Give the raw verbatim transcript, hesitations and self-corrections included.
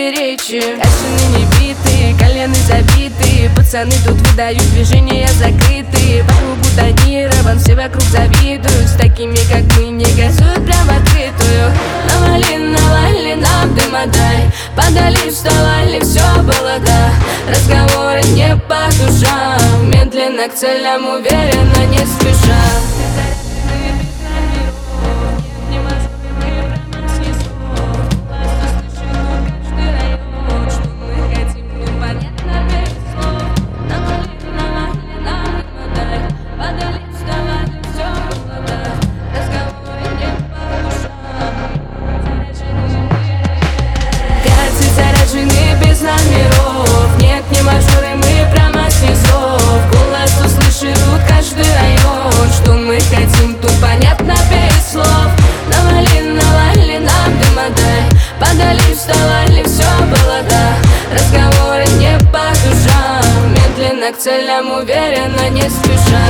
встречи. Кашины не биты, колены забиты, пацаны тут выдают движения закрытые. По кругу тонирован, все вокруг завидуют, с такими как мы не газуют прям в открытую. Навали, навали нам дыма дай, подали, вставали, все было да. Разговоры не по душам, медленно к целям, уверенно, не спеша. Без номеров, нет, не мажоры, мы прямо с низов. Голос услышит каждый район, что мы хотим, тут понятно без слов. Навали, навали нам дыма дай, подали, вставали, все было да. Разговоры не по душам, медленно к целям, уверенно, не спеша.